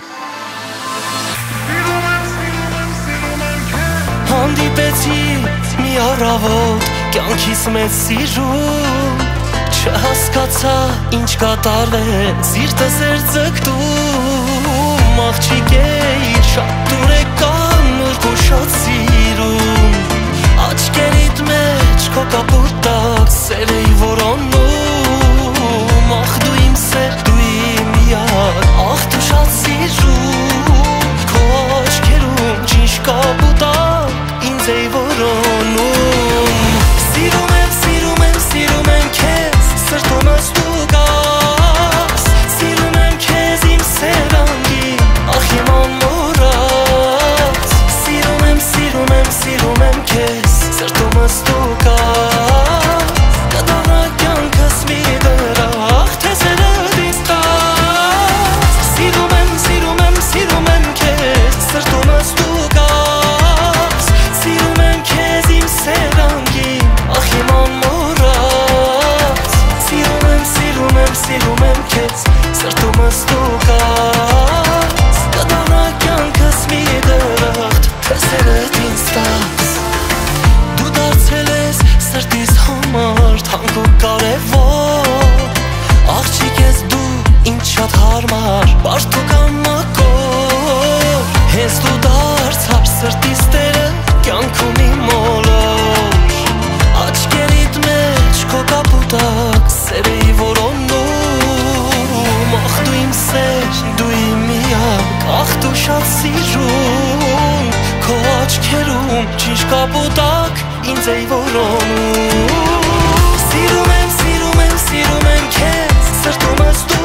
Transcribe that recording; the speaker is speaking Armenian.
Հանդիպեցի մի առավոտ կյանքիս մեծ սիրուն, չհասկացա ինչ կատարվեց, սիրտս էր ձգտում, աղջիկ էիր շատ դուրեկան նրբուշած սիրուն, աչքերիդ մեջ քո կապուտակ սեր էի որոնում, ախ դու իմ սեր, դու իմ միակ, ախ դու շատ սիրուն, քո աչքերում ճիշտ կապուտակ ինձ էի որոնում, սիրում եմ, սիրում եմ, սիրում եմ քեզ, սրտումս դու կաս, սիրում եմ քեզ իմ սերանգի, ախ իմ անմոռաց, սիրում եմ, սիրում եմ, սիրում եմ քեզ, սրտումս դու կաս, կդառնա կյանքս մի դրախտ, թե սերդ ինձ տաս, սիրում եմ, սիրում եմ, սիրում եմ քեզ, սրտումս դու կաս, սիրում եմ քեզ իմ սերանգի, ախ իմ անմոռաց, սիրում եմ, սիրում եմ, սիրում եմ քեզ, սրտումս դու կաս, կդառնա կյանքս մի դրախտ, թե սերդ ինձ տաս, դու դարձել ես սրտիս համար թանկ ու կարևոր, աղջիկ ես դու ինձ շատ հարմար, բարդ ու կամակոր, հենց դու դարձար սրտիս տերը կյանքում իմ մոլոր, աչքերիդ մեջ քո կապուտակ սեր էի որոնում, ախ դու իմ սեր, դու իմ միակ, ախ դու շատ սիրուն, քո աչքերում ճիշտ կապուտակ ինձ էի որոնում, սիրում եմ, սիրում եմ, սիրում եմ քեզ, սրտումս դու